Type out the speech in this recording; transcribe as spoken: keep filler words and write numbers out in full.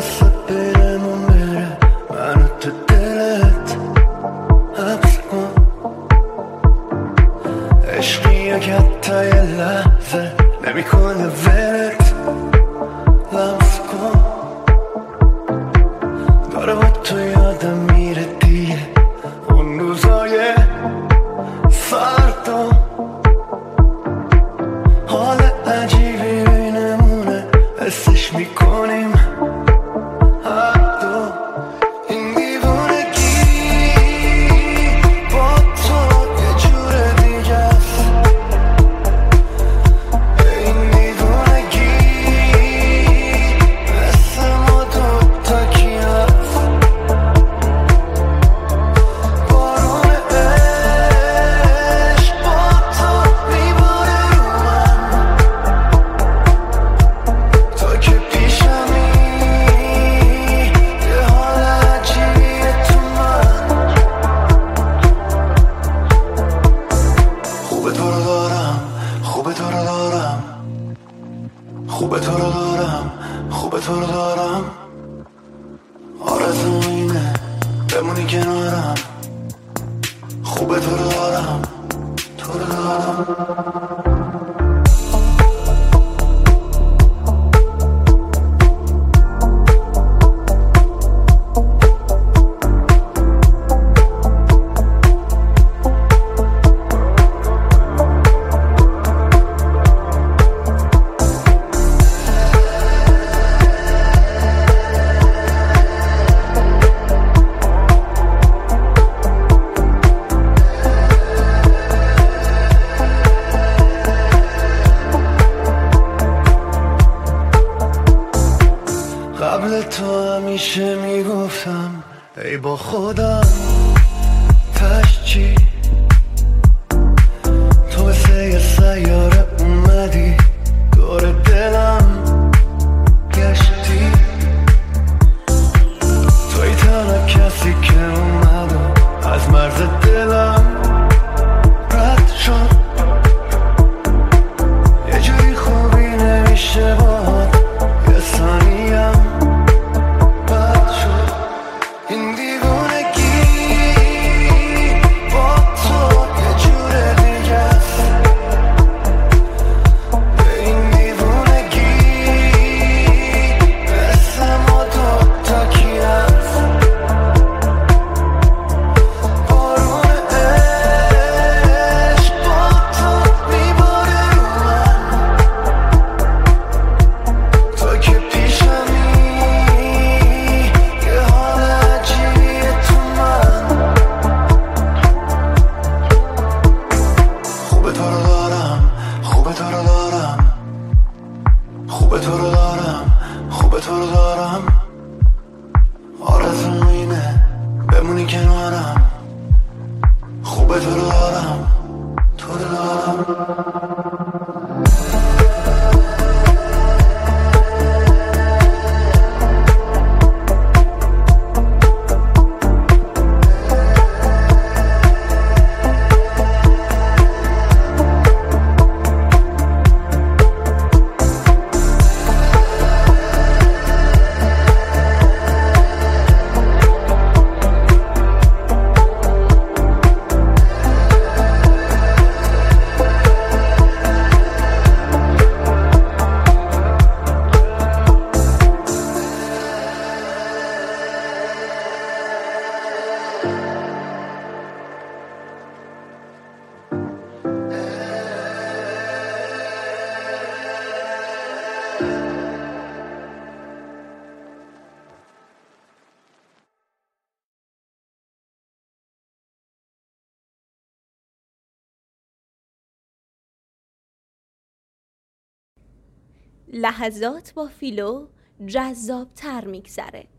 دست برمون بره منو تو دلت حبس کن. عشقی که حتی یه لحظه نمیکنه ولت لمس کن. داره با تو یادم میره دیگه اون روزای فردا. حال عجیبی بینمونه حسش میکنیم حتی این دیوونگی با تو یه جور دیگه است. این دیوونگی مثل ما دوتا کی هست. بارون عشق با تو میباره رو من. تو که پیشمی یه حال عجیبیه تو من. خوبه تو رو دارم خوبه تو رو دارم خوبه تو رو دارم خوبه تو رو دارم. آرزوم اینه بمونی کنارم. خوبه تو رو دارم تو رو دارم. قبل تو همیشه میگفتم ای با خودم تش چی. تو مثل یه سیاره اومدی دور دلم گشتی. توی تنها کسی که اومد و از مرز دلم رد شد. یه جوری خوبی نمیشه باهات یه ثانیم بد شد. این دیوونگی با تو یه جور دیگه است. این دیوونگی مثل ما دوتا کی هست. بارون عشق با تو میباره رو من. تو که پیشمی یه حال عجیبیه تو من. خوبه تو رو دارم خوبه تو رو دارم خوبه تو رو دارم خوبه تو رو دارم. آرزوم اینه بمونی کنارم. خوبه تو رو دارم تو رو دارم. لحظات با فیلو جذاب‌تر میگذره.